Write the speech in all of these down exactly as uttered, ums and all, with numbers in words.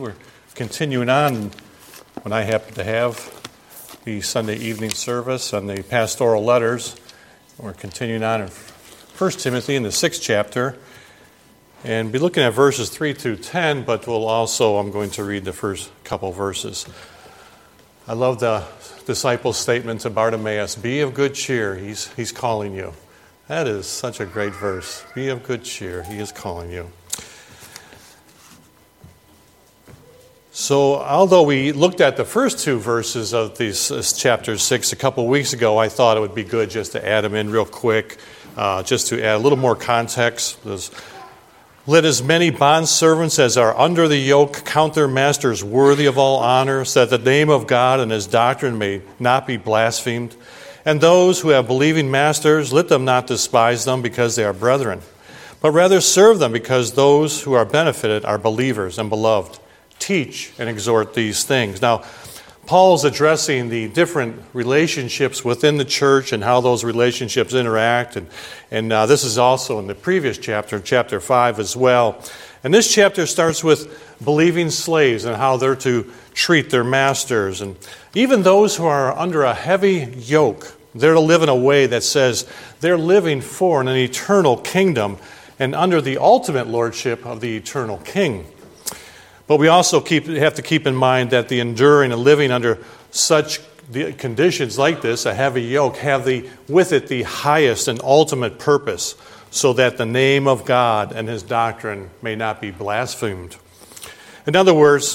We're continuing on when I happen to have the Sunday evening service on the pastoral letters. We're continuing on in First Timothy in the sixth chapter and be looking at verses three through ten, but we'll also, I'm going to read the first couple verses. I love the disciples' statement to Bartimaeus, "Be of good cheer, he's, he's calling you." That is such a great verse. Be of good cheer, he is calling you. So, although we looked at the first two verses of these this chapter six a couple weeks ago, I thought it would be good just to add them in real quick, uh, just to add a little more context. There's, Let as many bondservants as are under the yoke count their masters worthy of all honor, so that the name of God and his doctrine may not be blasphemed. And those who have believing masters, let them not despise them because they are brethren, but rather serve them because those who are benefited are believers and beloved. Teach and exhort these things. Now, Paul's addressing the different relationships within the church and how those relationships interact. And, and uh, this is also in the previous chapter, chapter five as well. And this chapter starts with believing slaves and how they're to treat their masters. And even those who are under a heavy yoke, they're to live in a way that says they're living for an eternal kingdom and under the ultimate lordship of the eternal king. But we also keep, have to keep in mind that the enduring and living under such conditions like this, a heavy yoke, have the with it the highest and ultimate purpose, so that the name of God and his doctrine may not be blasphemed. In other words,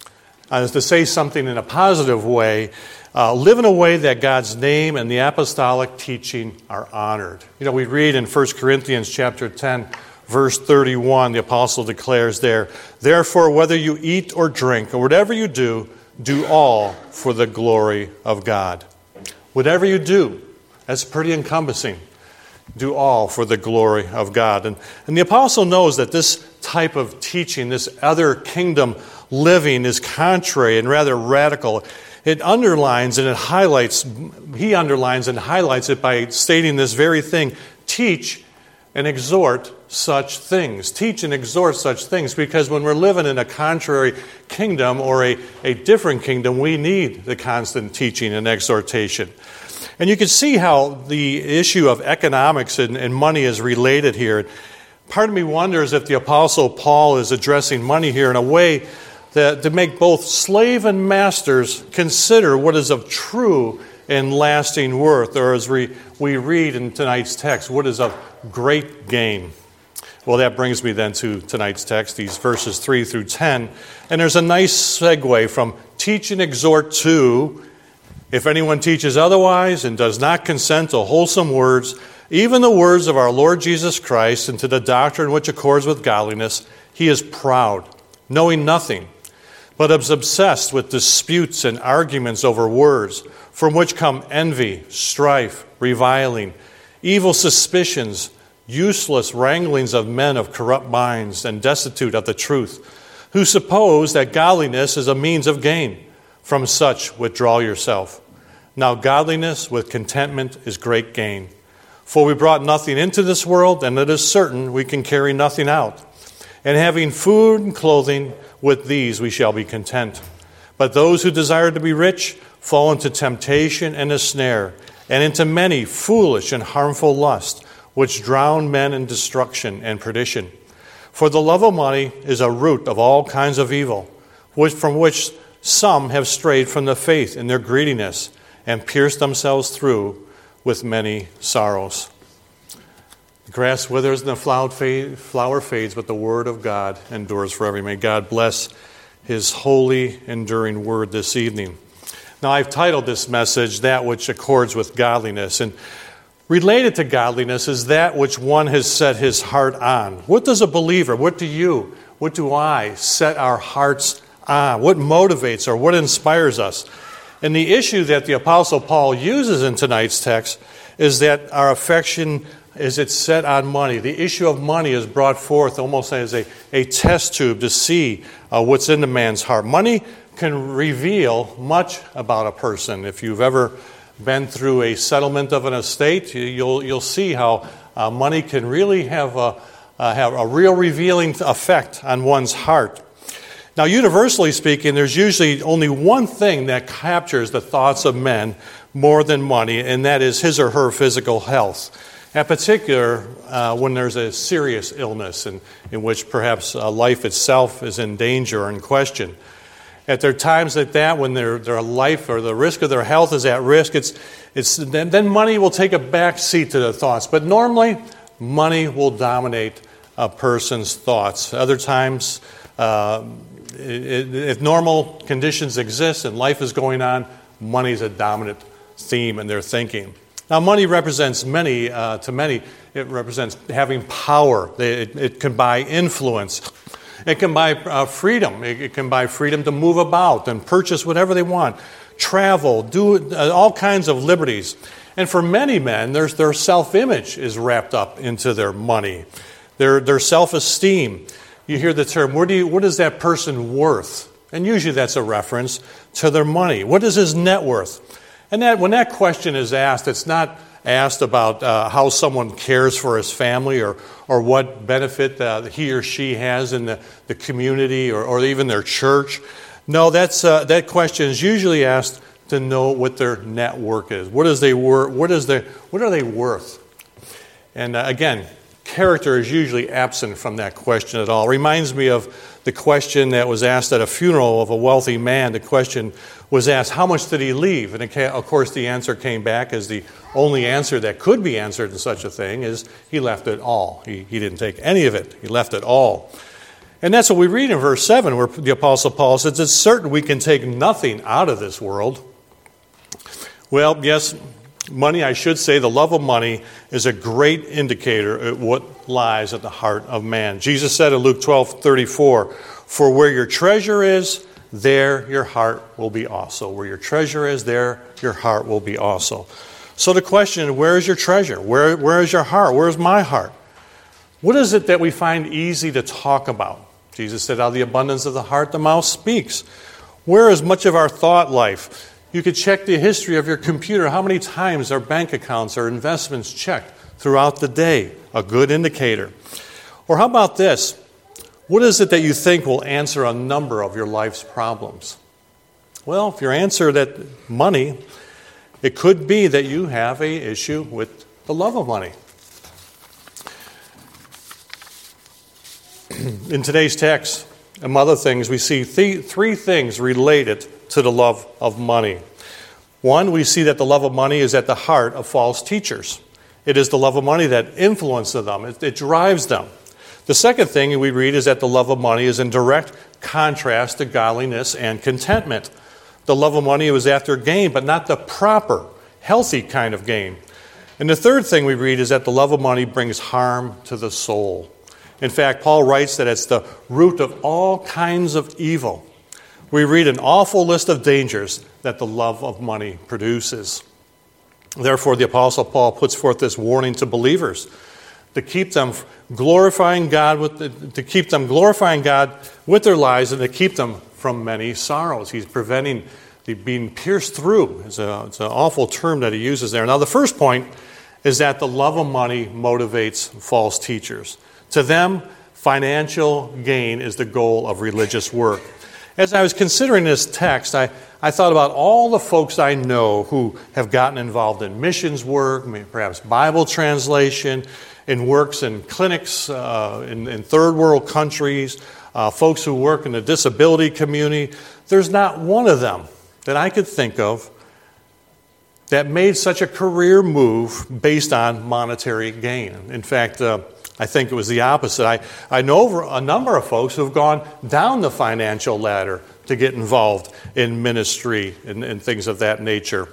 uh, to say something in a positive way, uh, live in a way that God's name and the apostolic teaching are honored. You know, we read in First Corinthians chapter ten, verse thirty-one, the apostle declares there, "Therefore, whether you eat or drink, or whatever you do, do all for the glory of God." Whatever you do, that's pretty encompassing. Do all for the glory of God. And, and the apostle knows that this type of teaching, this other kingdom living, is contrary and rather radical. It underlines and it highlights, he underlines and highlights it by stating this very thing: teach and exhort such things. Teach and exhort such things, because when we're living in a contrary kingdom or a, a different kingdom, we need the constant teaching and exhortation. And you can see how the issue of economics and, and money is related here. Part of me wonders if the Apostle Paul is addressing money here in a way that to make both slave and masters consider what is of true and lasting worth, or as we, we read in tonight's text, what is of great gain. Well, that brings me then to tonight's text, these verses three through ten. And there's a nice segue from teach and exhort to, if anyone teaches otherwise and does not consent to wholesome words, even the words of our Lord Jesus Christ, and to the doctrine which accords with godliness, he is proud, knowing nothing, but is obsessed with disputes and arguments over words, from which come envy, strife, reviling, evil suspicions, useless wranglings of men of corrupt minds and destitute of the truth, who suppose that godliness is a means of gain. From such withdraw yourself. Now godliness with contentment is great gain. For we brought nothing into this world, and it is certain we can carry nothing out. And having food and clothing, with these we shall be content. But those who desire to be rich fall into temptation and a snare, and into many foolish and harmful lusts, which drown men in destruction and perdition. For the love of money is a root of all kinds of evil, which from which some have strayed from the faith in their greediness, and pierced themselves through with many sorrows. The grass withers and the flower fades, but the word of God endures forever. May God bless his holy, enduring word this evening. Now, I've titled this message, That Which Accords with Godliness. And related to godliness is that which one has set his heart on. What does a believer, what do you, what do I set our hearts on? What motivates or what inspires us? And the issue that the Apostle Paul uses in tonight's text is that our affection is it's set on money. The issue of money is brought forth almost as a, a test tube to see uh, what's in the man's heart. Money can reveal much about a person. If you've ever been through a settlement of an estate, you'll you'll see how uh, money can really have a uh, have a real revealing effect on one's heart. Now, universally speaking, there's usually only one thing that captures the thoughts of men more than money, and that is his or her physical health. In particular, uh, when there's a serious illness in, in which perhaps uh, life itself is in danger or in question. At there are times like that when their, their life or the risk of their health is at risk, it's, it's, then, then money will take a back seat to their thoughts. But normally, money will dominate a person's thoughts. Other times, uh, it, if normal conditions exist and life is going on, money is a dominant theme in their thinking. Now, money represents many, uh, to many, it represents having power. It, it can buy influence. It can buy uh, freedom. It, it can buy freedom to move about and purchase whatever they want, travel, do uh, all kinds of liberties. And for many men, their, their self-image is wrapped up into their money, their, their self-esteem. You hear the term, what, do you, what is that person worth? And usually that's a reference to their money. What is his net worth? And that when that question is asked, it's not asked about uh, how someone cares for his family or, or what benefit uh, he or she has in the, the community or, or even their church. No, that's uh, that question is usually asked to know what their net worth is. What is they wor- What is their, What are they worth? And uh, again, character is usually absent from that question at all. It reminds me of the question that was asked at a funeral of a wealthy man. The question was asked, how much did he leave? And it came, of course, the answer came back as the only answer that could be answered in such a thing is he left it all. He, he didn't take any of it. He left it all. And that's what we read in verse seven, where the Apostle Paul says, it's certain we can take nothing out of this world. Well, yes, money, I should say, the love of money is a great indicator of what lies at the heart of man. Jesus said in Luke twelve thirty-four, for where your treasure is, there your heart will be also. Where your treasure is, there your heart will be also. So the question, where is your treasure? Where, where is your heart? Where is my heart? What is it that we find easy to talk about? Jesus said, out of the abundance of the heart, the mouth speaks. Where is much of our thought life? You could check the history of your computer. How many times are bank accounts or investments checked throughout the day? A good indicator. Or how about this? What is it that you think will answer a number of your life's problems? Well, if your answer that money, it could be that you have an issue with the love of money. In today's text, among other things, we see th- three things related to the love of money. One, we see that the love of money is at the heart of false teachers. It is the love of money that influences them. It, it drives them. The second thing we read is that the love of money is in direct contrast to godliness and contentment. The love of money was after gain, but not the proper, healthy kind of gain. And the third thing we read is that the love of money brings harm to the soul. In fact, Paul writes that it's the root of all kinds of evil. We read an awful list of dangers that the love of money produces. Therefore, the Apostle Paul puts forth this warning to believers to keep them glorifying God with the, to keep them glorifying God with their lives and to keep them from many sorrows. He's preventing the being pierced through. It's, a, it's an awful term that he uses there. Now, the first point is that the love of money motivates false teachers. To them, financial gain is the goal of religious work. As I was considering this text, I, I thought about all the folks I know who have gotten involved in missions work, perhaps Bible translation, in works in clinics uh, in, in third world countries, uh, folks who work in the disability community. There's not one of them that I could think of that made such a career move based on monetary gain. In fact, uh, I think it was the opposite. I, I know a number of folks who have gone down the financial ladder to get involved in ministry and, and things of that nature.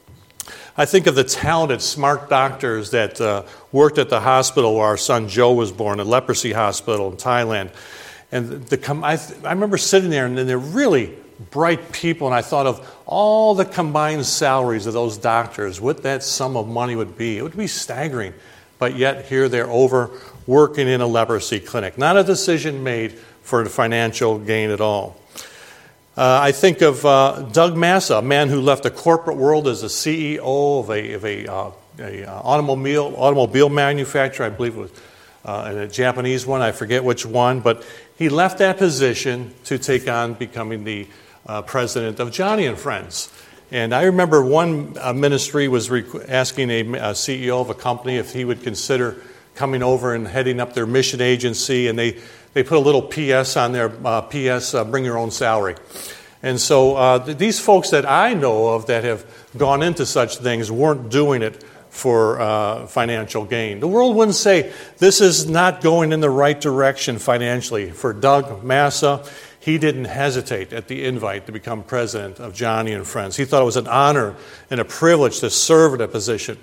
I think of the talented, smart doctors that uh, worked at the hospital where our son Joe was born, a leprosy hospital in Thailand. And the, I, I remember sitting there, and they're really bright people, and I thought of all the combined salaries of those doctors, what that sum of money would be. It would be staggering. But yet here they're over working in a leprosy clinic. Not a decision made for financial gain at all. Uh, I think of uh, Doug Massa, a man who left the corporate world as a C E O of a, of a, uh, a uh, automobile automobile manufacturer. I believe it was uh, and a Japanese one, I forget which one, but he left that position to take on becoming the uh, president of Joni and Friends. And I remember one uh, ministry was rec- asking a, a C E O of a company if he would consider coming over and heading up their mission agency, and they, they put a little P S on there, uh, P S, uh, bring your own salary. And so uh, th- these folks that I know of that have gone into such things weren't doing it for uh, financial gain. The world wouldn't say, this is not going in the right direction financially. For Doug Massa, he didn't hesitate at the invite to become president of Joni and Friends. He thought it was an honor and a privilege to serve in a position.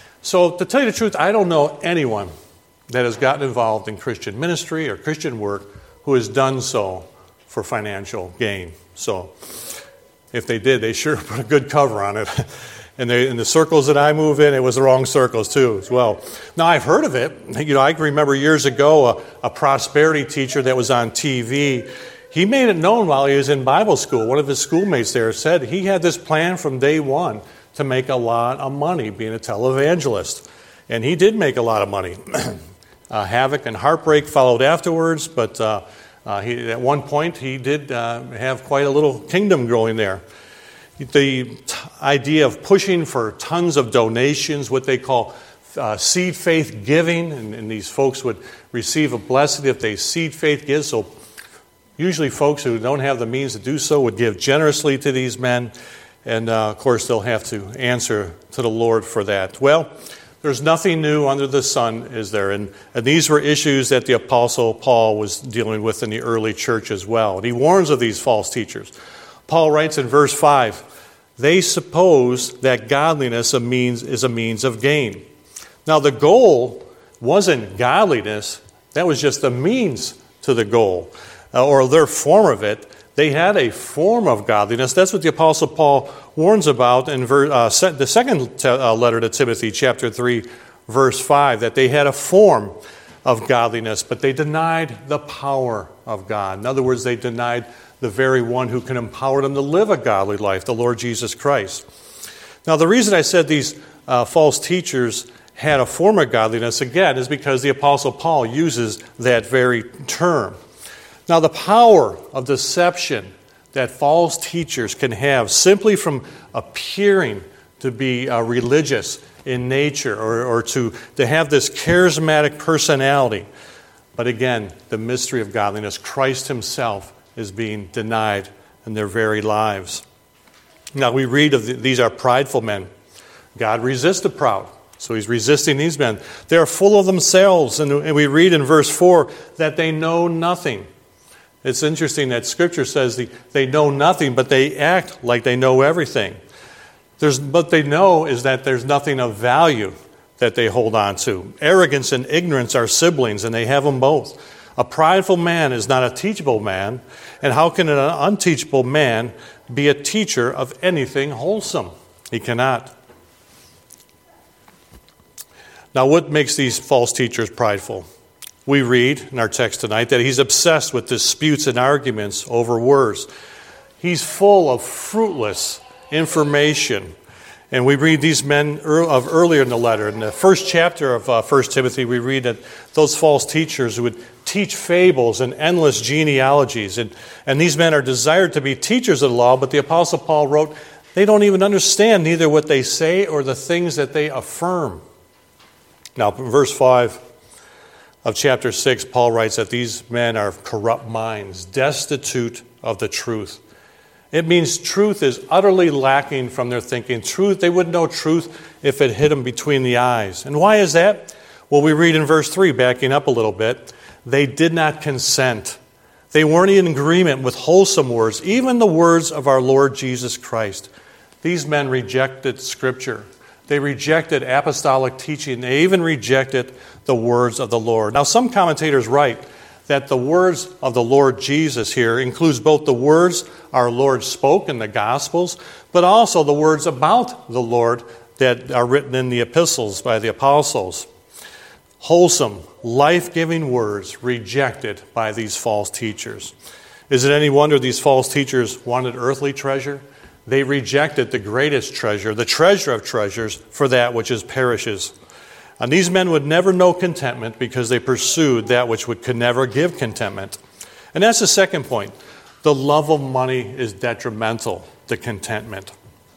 So to tell you the truth, I don't know anyone that has gotten involved in Christian ministry or Christian work who has done so for financial gain. So if they did, they sure put a good cover on it. And they, in the circles that I move in, it was the wrong circles too as well. Now, I've heard of it. You know, I can remember years ago a, a prosperity teacher that was on T V. He made it known while he was in Bible school. One of his schoolmates there said he had this plan from day one to make a lot of money being a televangelist. And he did make a lot of money. uh, havoc and heartbreak followed afterwards, but uh, uh, he, at one point he did uh, have quite a little kingdom growing there. The t- idea of pushing for tons of donations, what they call uh, seed faith giving, and, and these folks would receive a blessing if they seed faith give. So usually folks who don't have the means to do so would give generously to these men. And, uh, of course, they'll have to answer to the Lord for that. Well, there's nothing new under the sun, is there? And, and these were issues that the Apostle Paul was dealing with in the early church as well. And he warns of these false teachers. Paul writes in verse five, they suppose that godliness a means, is a means of gain. Now, the goal wasn't godliness. That was just a means to the goal, uh, or their form of it. They had a form of godliness. That's what the Apostle Paul warns about in ver- uh, se- the second te- uh, letter to Timothy, chapter three, verse five, that they had a form of godliness, but they denied the power of God. In other words, they denied the very one who can empower them to live a godly life, the Lord Jesus Christ. Now, the reason I said these uh, false teachers had a form of godliness, again, is because the Apostle Paul uses that very term. Now, the power of deception that false teachers can have simply from appearing to be uh, religious in nature or, or to, to have this charismatic personality. But again, the mystery of godliness, Christ himself is being denied in their very lives. Now, we read of the, these are prideful men. God resists the proud. So he's resisting these men. They are full of themselves. And, and we read in verse four that they know nothing. It's interesting that Scripture says they, they know nothing, but they act like they know everything. There's, what they know is that there's nothing of value that they hold on to. Arrogance and ignorance are siblings, and they have them both. A prideful man is not a teachable man, and how can an unteachable man be a teacher of anything wholesome? He cannot. Now, what makes these false teachers prideful? We read in our text tonight that he's obsessed with disputes and arguments over words. He's full of fruitless information. And we read these men of earlier in the letter. In the first chapter of uh, First Timothy, we read that those false teachers would teach fables and endless genealogies. And, and these men are desired to be teachers of the law, but the Apostle Paul wrote, they don't even understand neither what they say or the things that they affirm. Now, verse five of chapter six, Paul writes that these men are corrupt minds, destitute of the truth. It means truth is utterly lacking from their thinking. Truth, they wouldn't know truth if it hit them between the eyes. And why is that? Well, we read in verse three, backing up a little bit, they did not consent. They weren't in agreement with wholesome words, even the words of our Lord Jesus Christ. These men rejected Scripture. They rejected apostolic teaching. They even rejected the words of the Lord. Now, some commentators write that the words of the Lord Jesus here includes both the words our Lord spoke in the Gospels, but also the words about the Lord that are written in the epistles by the apostles. Wholesome, life-giving words rejected by these false teachers. Is it any wonder these false teachers wanted earthly treasure? They rejected the greatest treasure, the treasure of treasures, for that which is perishes. And these men would never know contentment because they pursued that which would, could never give contentment. And that's the second point. The love of money is detrimental to contentment.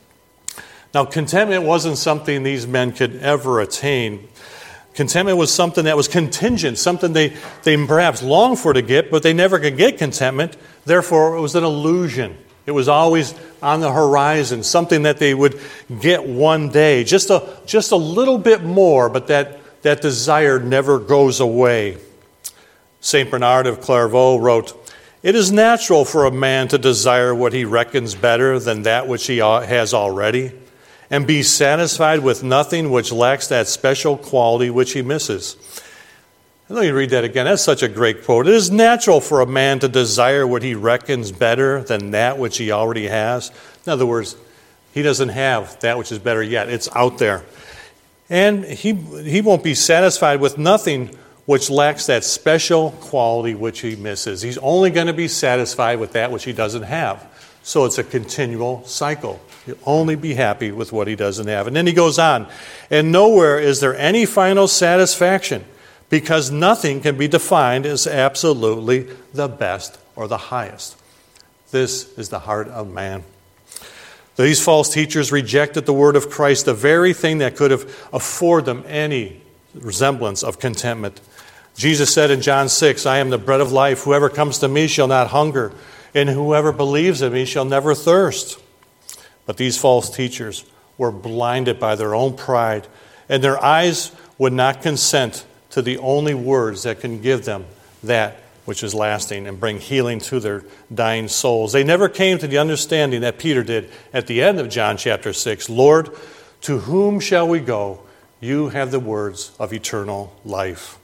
Now, contentment wasn't something these men could ever attain. Contentment was something that was contingent, something they, they perhaps longed for to get, but they never could get contentment. Therefore, it was an illusion. It was always on the horizon, something that they would get one day, just a, just a little bit more, but that, that desire never goes away. Saint Bernard of Clairvaux wrote, "It is natural for a man to desire what he reckons better than that which he has already, and be satisfied with nothing which lacks that special quality which he misses." Let me read that again. That's such a great quote. "It is natural for a man to desire what he reckons better than that which he already has." In other words, he doesn't have that which is better yet. It's out there. And he, he won't be satisfied with nothing which lacks that special quality which he misses. He's only going to be satisfied with that which he doesn't have. So it's a continual cycle. He'll only be happy with what he doesn't have. And then he goes on, "And nowhere is there any final satisfaction, because nothing can be defined as absolutely the best or the highest." This is the heart of man. These false teachers rejected the word of Christ, the very thing that could have afforded them any resemblance of contentment. Jesus said in John six, "I am the bread of life. Whoever comes to me shall not hunger, and whoever believes in me shall never thirst." But these false teachers were blinded by their own pride, and their eyes would not consent to the only words that can give them that which is lasting and bring healing to their dying souls. They never came to the understanding that Peter did at the end of John chapter six. "Lord, to whom shall we go? You have the words of eternal life."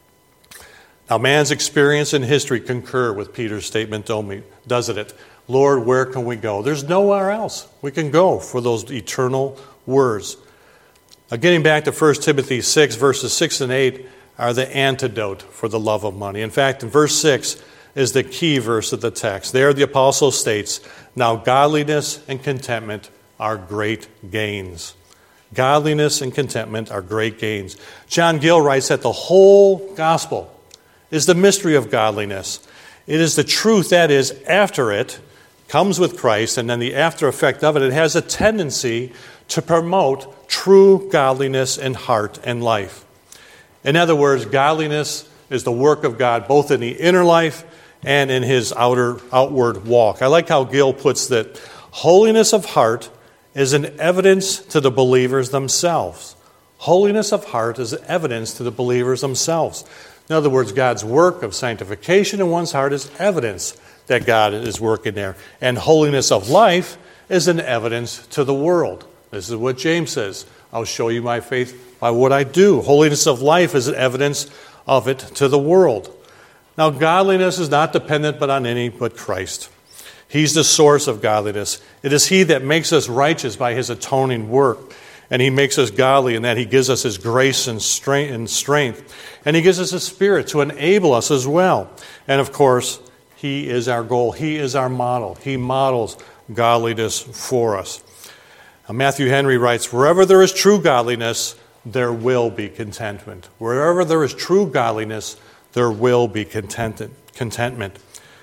Now, man's experience and history concur with Peter's statement, doesn't it? "Lord, where can we go?" There's nowhere else we can go for those eternal words. Now, getting back to First Timothy six, verses six and eight, are the antidote for the love of money. In fact, in verse six is the key verse of the text. There the apostle states, "Now godliness and contentment are great gains." Godliness and contentment are great gains. John Gill writes that the whole gospel is the mystery of godliness. It is the truth that is after it comes with Christ, and then the after effect of it, it has a tendency to promote true godliness in heart and life. In other words, godliness is the work of God both in the inner life and in his outer outward walk. I like how Gill puts that holiness of heart is an evidence to the believers themselves. Holiness of heart is evidence to the believers themselves. In other words, God's work of sanctification in one's heart is evidence that God is working there. And holiness of life is an evidence to the world. This is what James says. "I'll show you my faith by what I do." Holiness of life is an evidence of it to the world. Now, godliness is not dependent but on any but Christ. He's the source of godliness. It is he that makes us righteous by his atoning work. And he makes us godly in that he gives us his grace and strength. And he gives us his Spirit to enable us as well. And of course, he is our goal. He is our model. He models godliness for us. Now, Matthew Henry writes, "Wherever there is true godliness, there will be contentment." Wherever there is true godliness, there will be contented, contentment.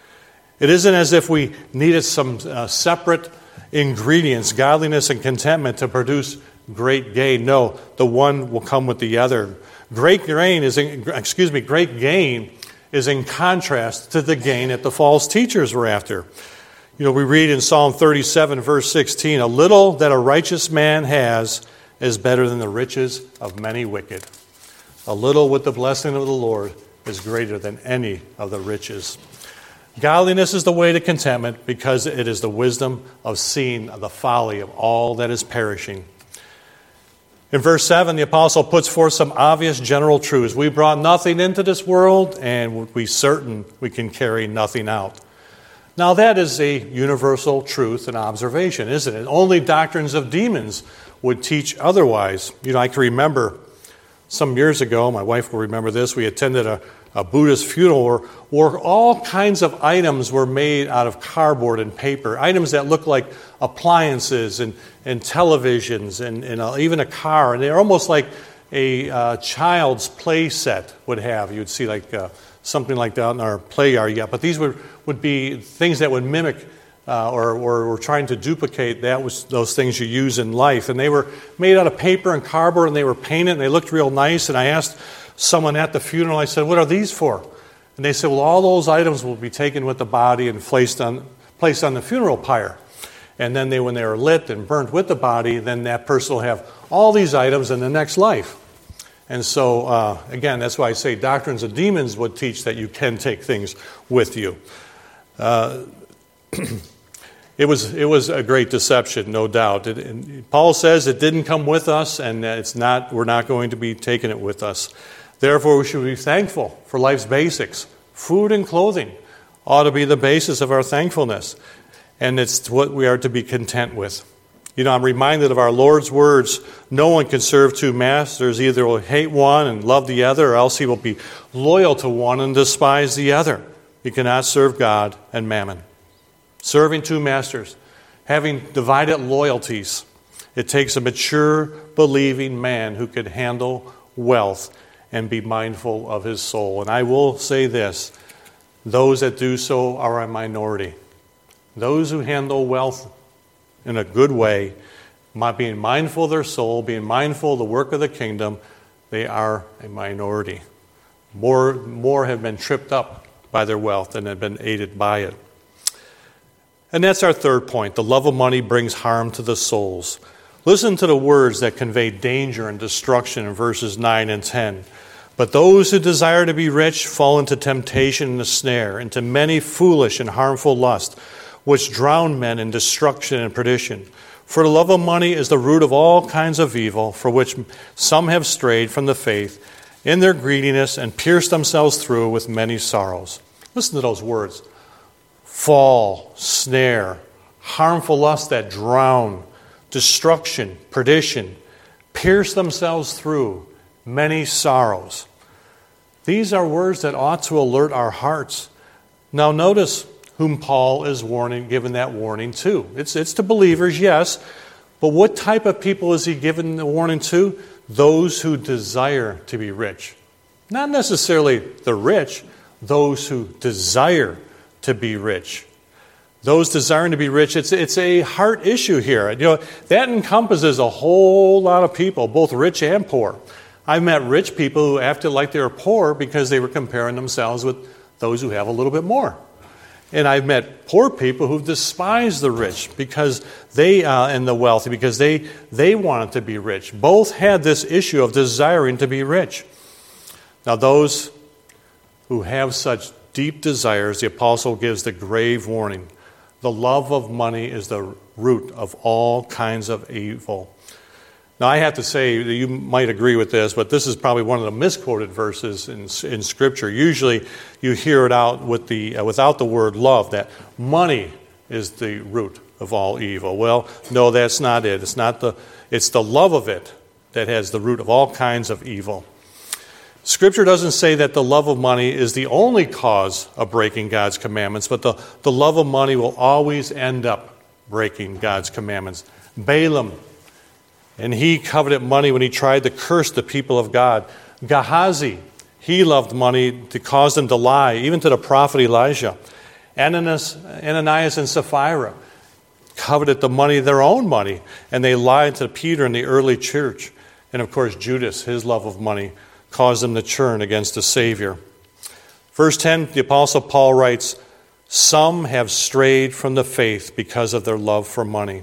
It isn't as if we needed some uh, separate ingredients, godliness and contentment, to produce great gain. No, the one will come with the other. Great gain is, in, excuse me, great gain is in contrast to the gain that the false teachers were after. You know, we read in Psalm thirty-seven, verse sixteen, "A little that a righteous man has is better than the riches of many wicked." A little with the blessing of the Lord is greater than any of the riches. Godliness is the way to contentment because it is the wisdom of seeing the folly of all that is perishing. In verse seven, the apostle puts forth some obvious general truths. We brought nothing into this world, and we certain we can carry nothing out. Now, that is a universal truth and observation, isn't it? Only doctrines of demons would teach otherwise. You know, I can remember some years ago, my wife will remember this, we attended a, a Buddhist funeral where, where all kinds of items were made out of cardboard and paper, items that looked like appliances and, and televisions and, and uh, even a car. And they're almost like a uh, child's play set would have. You'd see like uh, something like that in our play yard. Yeah, but these would, would be things that would mimic uh, or, or were trying to duplicate that was those things you use in life. And they were made out of paper and cardboard, and they were painted, and they looked real nice. And I asked someone at the funeral, I said, "What are these for?" And they said, "Well, all those items will be taken with the body and placed on placed on the funeral pyre. And then they, when they are lit and burnt with the body, then that person will have all these items in the next life." And so, uh, again, that's why I say Doctrines of Demons would teach that you can take things with you. Uh, it was it was a great deception, no doubt. It, and Paul says it didn't come with us, and it's not. We're not going to be taking it with us. Therefore, we should be thankful for life's basics. Food and clothing ought to be the basis of our thankfulness, and it's what we are to be content with. You know, I'm reminded of our Lord's words, "No one can serve two masters. Either will hate one and love the other, or else he will be loyal to one and despise the other. You cannot serve God and mammon." Serving two masters, having divided loyalties. It takes a mature, believing man who can handle wealth and be mindful of his soul. And I will say this, those that do so are a minority. Those who handle wealth in a good way, being mindful of their soul, being mindful of the work of the kingdom, they are a minority. More, more have been tripped up by their wealth than have been aided by it. And that's our third point. The love of money brings harm to the souls. Listen to the words that convey danger and destruction in verses nine and ten. "But those who desire to be rich fall into temptation and a snare, into many foolish and harmful lusts, which drown men in destruction and perdition. For the love of money is the root of all kinds of evil, for which some have strayed from the faith in their greediness and pierced themselves through with many sorrows." Listen to those words. Fall, snare, harmful lusts that drown, destruction, perdition, pierce themselves through, many sorrows. These are words that ought to alert our hearts. Now notice whom Paul is warning, giving that warning to. It's, it's to believers, yes, but what type of people is he giving the warning to? Those who desire to be rich. Not necessarily the rich, those who desire to be rich. Those desiring to be rich, it's, it's a heart issue here. You know, that encompasses a whole lot of people, both rich and poor. I've met rich people who acted like they were poor because they were comparing themselves with those who have a little bit more. And I've met poor people who despise the rich because they uh, and the wealthy because they they wanted to be rich. Both had this issue of desiring to be rich. Now, those who have such deep desires, the apostle gives the grave warning: the love of money is the root of all kinds of evil. Now, I have to say, you might agree with this, but this is probably one of the misquoted verses in, in Scripture. Usually, you hear it out with the uh, without the word love, that money is the root of all evil. Well, no, that's not it. It's not the. It's the love of it that has the root of all kinds of evil. Scripture doesn't say that the love of money is the only cause of breaking God's commandments, but the, the love of money will always end up breaking God's commandments. Balaam, and he coveted money when he tried to curse the people of God. Gehazi, he loved money to cause them to lie, even to the prophet Elijah. Ananias, Ananias and Sapphira coveted the money, their own money, and they lied to Peter in the early church. And of course, Judas, his love of money, caused them to turn against the Savior. Verse ten, the Apostle Paul writes, "Some have strayed from the faith because of their love for money.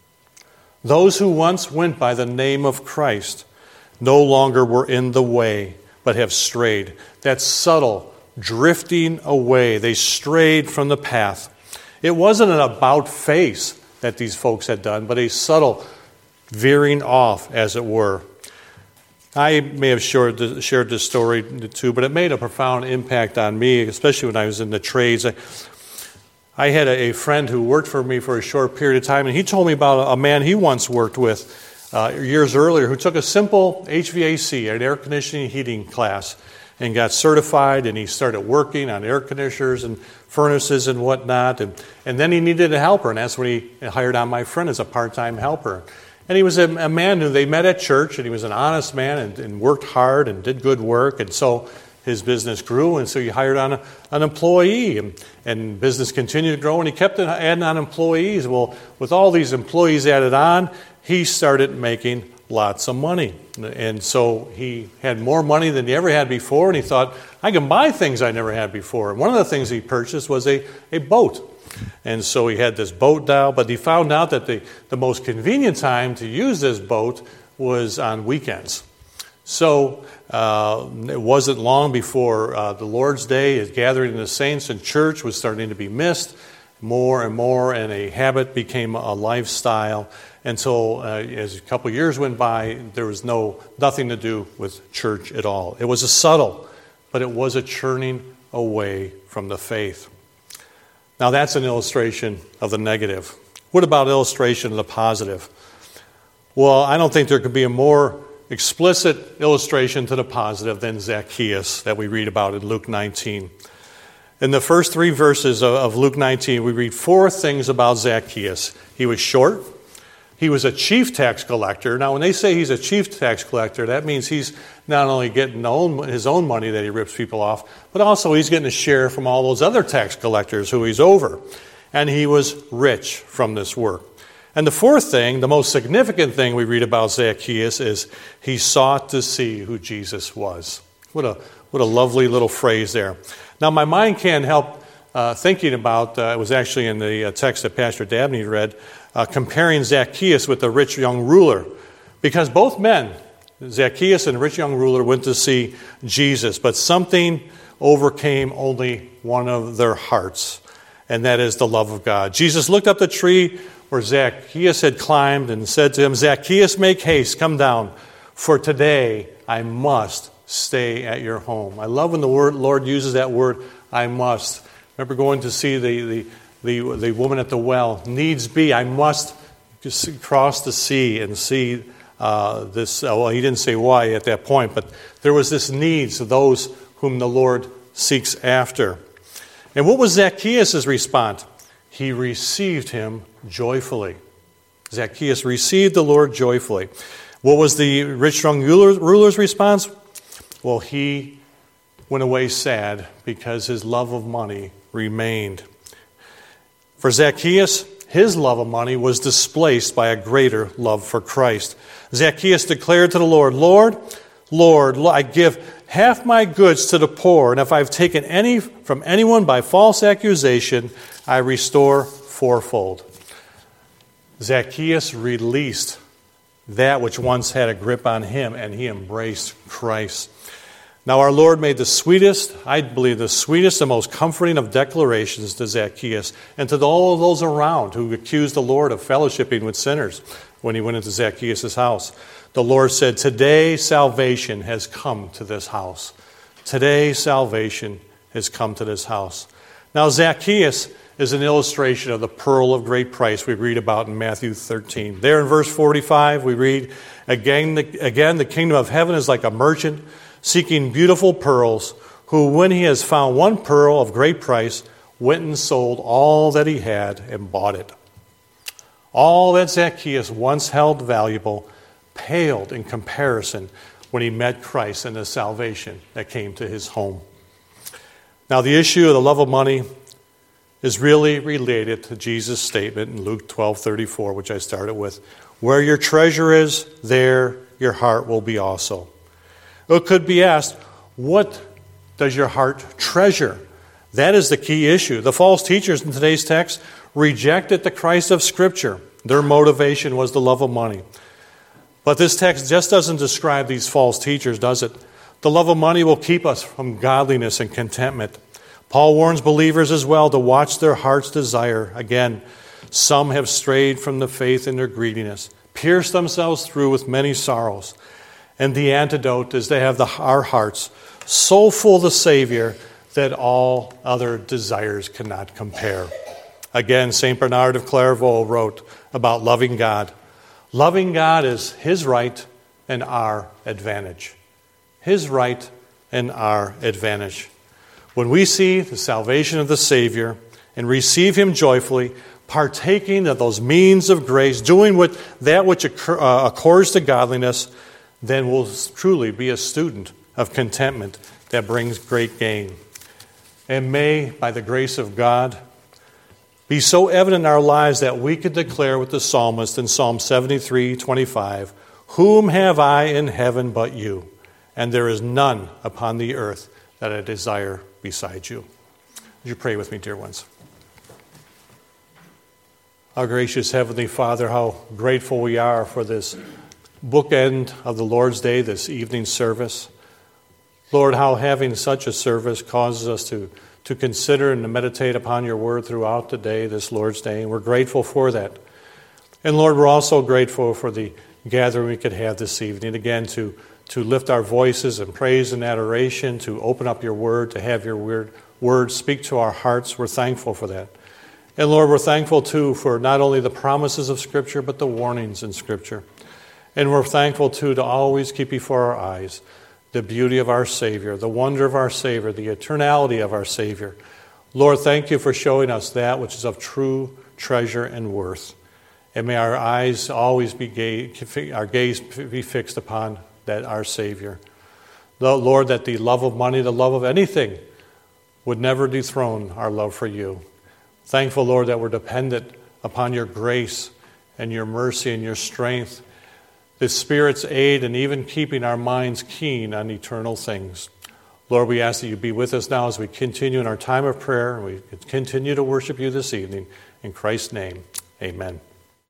Those who once went by the name of Christ no longer were in the way, but have strayed." That subtle drifting away. They strayed from the path. It wasn't an about-face that these folks had done, but a subtle veering off, as it were. I may have shared this, shared this story too, but it made a profound impact on me, especially when I was in the trades. I, I had a, a friend who worked for me for a short period of time, and he told me about a man he once worked with uh, years earlier who took a simple H V A C, an air conditioning heating class, and got certified, and he started working on air conditioners and furnaces and whatnot, and, and then he needed a helper, and that's when he hired on my friend as a part-time helper. And he was a, a man who they met at church, and he was an honest man and, and worked hard and did good work. And so his business grew, and so he hired on a, an employee, and, and business continued to grow, and he kept adding on employees. Well, with all these employees added on, he started making lots of money. And so he had more money than he ever had before, and he thought, I can buy things I never had before. And one of the things he purchased was a, a boat. And so he had this boat now, but he found out that the, the most convenient time to use this boat was on weekends. So uh, it wasn't long before uh, the Lord's Day, his gathering of the saints in church was starting to be missed more and more, and a habit became a lifestyle. Until uh, as a couple years went by, there was no nothing to do with church at all. It was a subtle, but it was a churning away from the faith. Now that's an illustration of the negative. What about illustration of the positive? Well, I don't think there could be a more explicit illustration to the positive than Zacchaeus that we read about in Luke nineteen. In the first three verses of Luke nineteen, we read four things about Zacchaeus. He was short. He was a chief tax collector. Now, when they say he's a chief tax collector, that means he's not only getting his own money that he rips people off, but also he's getting a share from all those other tax collectors who he's over. And he was rich from this work. And the fourth thing, the most significant thing we read about Zacchaeus is he sought to see who Jesus was. What a what a lovely little phrase there. Now, my mind can't help uh, thinking about, uh, it was actually in the uh, text that Pastor Dabney read, Uh, comparing Zacchaeus with the rich young ruler. Because both men, Zacchaeus and the rich young ruler, went to see Jesus, but something overcame only one of their hearts, and that is the love of God. Jesus looked up the tree where Zacchaeus had climbed and said to him, Zacchaeus, make haste, come down, for today I must stay at your home. I love when the word, Lord uses that word, I must. I remember going to see the... the The, the woman at the well, needs be, I must just cross the sea and see uh, this. Uh, well, he didn't say why at that point, but there was this need to those whom the Lord seeks after. And what was Zacchaeus' response? He received him joyfully. Zacchaeus received the Lord joyfully. What was the rich young ruler's response? Well, he went away sad because his love of money remained. For Zacchaeus, his love of money was displaced by a greater love for Christ. Zacchaeus declared to the Lord, Lord, Lord, I give half my goods to the poor, and if I've taken any from anyone by false accusation, I restore fourfold. Zacchaeus released that which once had a grip on him, and he embraced Christ. Now our Lord made the sweetest, I believe the sweetest and most comforting of declarations to Zacchaeus and to all those around who accused the Lord of fellowshipping with sinners when he went into Zacchaeus' house. The Lord said, today salvation has come to this house. Today salvation has come to this house. Now Zacchaeus is an illustration of the pearl of great price we read about in Matthew thirteen. There in verse forty-five we read, again the, again, the kingdom of heaven is like a merchant seeking beautiful pearls, who, when he has found one pearl of great price, went and sold all that he had and bought it. All that Zacchaeus once held valuable paled in comparison when he met Christ and the salvation that came to his home. Now, the issue of the love of money is really related to Jesus' statement in Luke twelve thirty-four, which I started with. Where your treasure is, there your heart will be also. It could be asked, what does your heart treasure? That is the key issue. The false teachers in today's text rejected the Christ of Scripture. Their motivation was the love of money. But this text just doesn't describe these false teachers, does it? The love of money will keep us from godliness and contentment. Paul warns believers as well to watch their heart's desire. Again, some have strayed from the faith in their greediness, pierced themselves through with many sorrows. And the antidote is to have the, our hearts so full of the Savior that all other desires cannot compare. Again, Saint Bernard of Clairvaux wrote about loving God. Loving God is His right and our advantage. His right and our advantage. When we see the salvation of the Savior and receive Him joyfully, partaking of those means of grace, doing what, that which occur, uh, accords to godliness, then we'll truly be a student of contentment that brings great gain. And may, by the grace of God, be so evident in our lives that we could declare with the psalmist in Psalm seventy-three twenty-five, "Whom have I in heaven but you? And there is none upon the earth that I desire beside you." Would you pray with me, dear ones? Our gracious Heavenly Father, how grateful we are for this bookend of the Lord's Day, this evening service. Lord, how having such a service causes us to, to consider and to meditate upon your word throughout the day, this Lord's Day, and we're grateful for that. And Lord, we're also grateful for the gathering we could have this evening, again, to, to lift our voices in praise and adoration, to open up your word, to have your word, word speak to our hearts. We're thankful for that. And Lord, we're thankful too for not only the promises of Scripture, but the warnings in Scripture. And we're thankful too to always keep before our eyes the beauty of our Savior, the wonder of our Savior, the eternality of our Savior. Lord, thank you for showing us that which is of true treasure and worth. And may our eyes always be gaze, our gaze be fixed upon that our Savior. Lord, that the love of money, the love of anything, would never dethrone our love for you. Thankful, Lord, that we're dependent upon your grace and your mercy and your strength, the Spirit's aid, and even keeping our minds keen on eternal things. Lord, we ask that you be with us now as we continue in our time of prayer, and we continue to worship you this evening. In Christ's name, amen.